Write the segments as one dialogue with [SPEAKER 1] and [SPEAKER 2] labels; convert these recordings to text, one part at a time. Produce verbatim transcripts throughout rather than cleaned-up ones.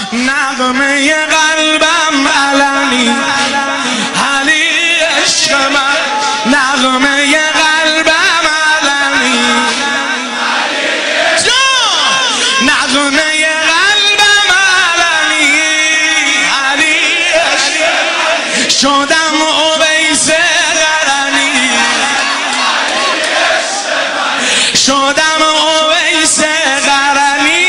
[SPEAKER 1] نغمه قلبم علنی، علی عشق من نغمه قلبم علنی، نغمه قلبم علنی، علی عشق شدم اویس قرنی، شدم اویس قرنی،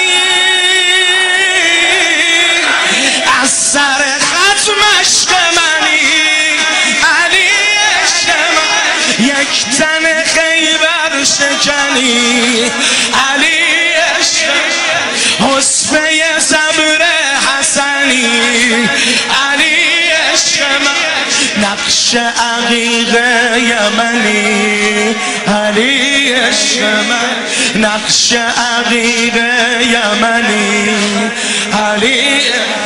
[SPEAKER 1] از سر ختم عشق منی، علی عشق من یک تن خیبر شکنی، علی عشق حسفه صبر حسنی، علی عشق من نقش عقیق یمنی، علی عشق من نقش عقیق یمنی، علی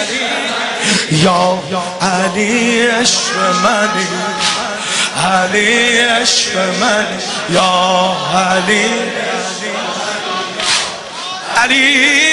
[SPEAKER 1] یا علی عشق منی، علی عشق منی یا علی علی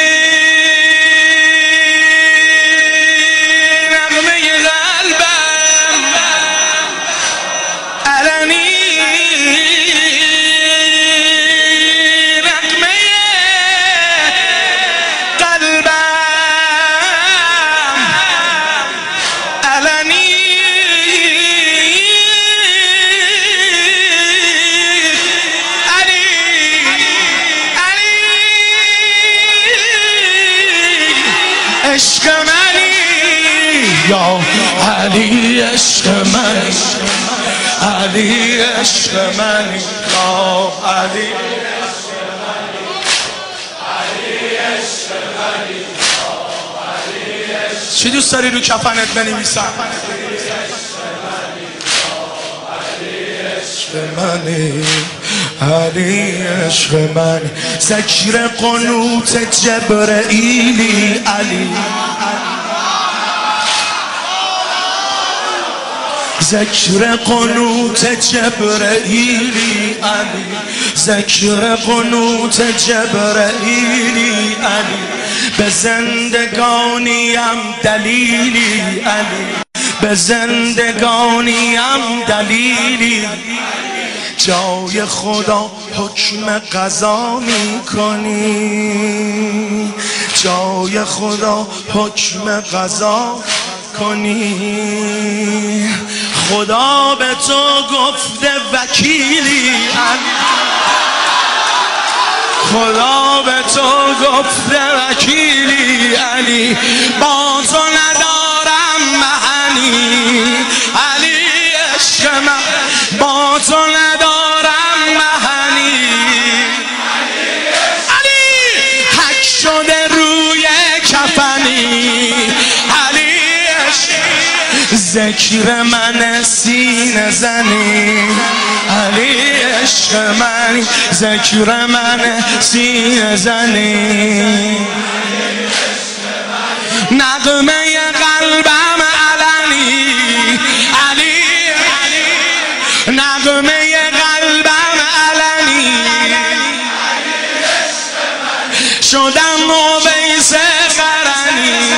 [SPEAKER 1] عشق منی یا علی عشق منی، علی عشق منی یا علی چی دوست داری رو کفنت بنویسم؟ منی علی عشق منی، ذکر قنوت جبرئیلی، علی ذکر قنوت جبرئیلی، علی ذکر قنوت جبرئیلی، علی به زندگانیم دلیلی، علی به زندگانیم دلیلی، جای خدا حکم قضا می کنی، جای خدا حکم قضا کنی، خدا به تو گفته وکیلی، خدا به تو گفته وکیلی، علی با تو ندارم معنی، علی عشق من با تو ندارم معنی، علی حک شده روی کفنی، علی عشق ذکر من سینه زنی، علی عشق من ذکر من سینه زنی، نغمه قلبم علنی، علی نغمه قلبم علنی، شدم اویس قرنی،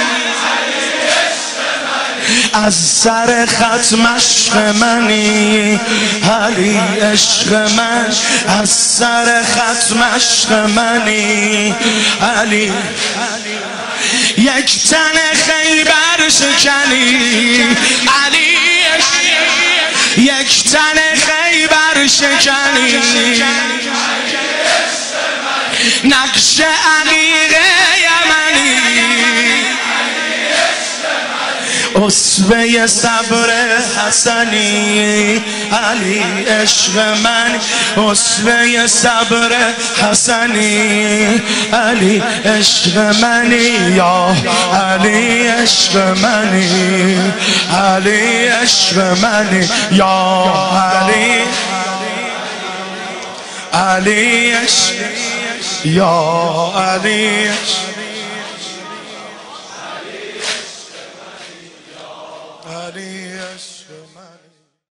[SPEAKER 1] از سر ختم عشق منی، علی عشق من از سر ختم عشق منی، علی یک تن خیبر شکنی، علی یک تن خیبر شکنی، نقش عقیق یمنی، اسوه صبر حسنی، علی عشق من اسوه صبر حسنی، علی عشق منی یا علی عشق منی، علی عشق منی یا علی علی عشق یا علی عشق